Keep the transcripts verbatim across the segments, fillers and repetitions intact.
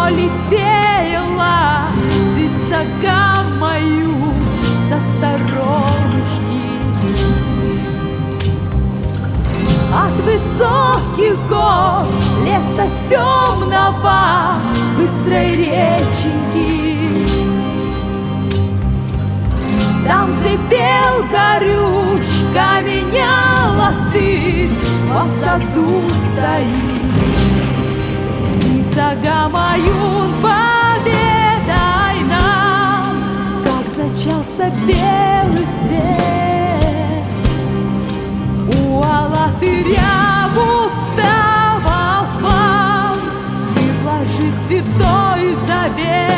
полетела птица гаммою со сторонушки. От высоких гор, леса темного, быстрой реченьки, там, где пел горюшка, меняла ты, по саду стоит. Птица гамаюн, поведай нам, как зачался белый свет. У Алатыря в уста волхвам ты вложи святой завет.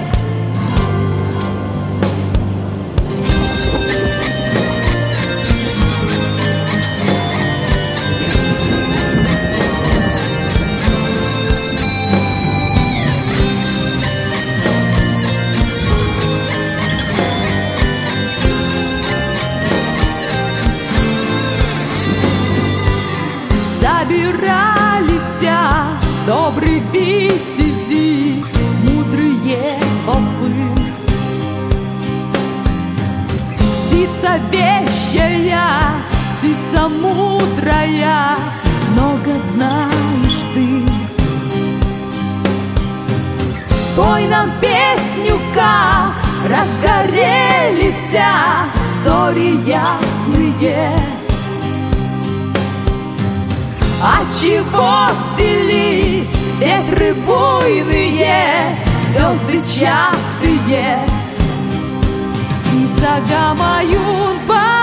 Собирались добрые витязи, мудрые волхвы. Птица вещая, птица мудрая, много знаешь ты. Спой нам песню, как разгорелись зори ясные. Отчего взялись ветры буйные, звезды частые? Птица гамаюн,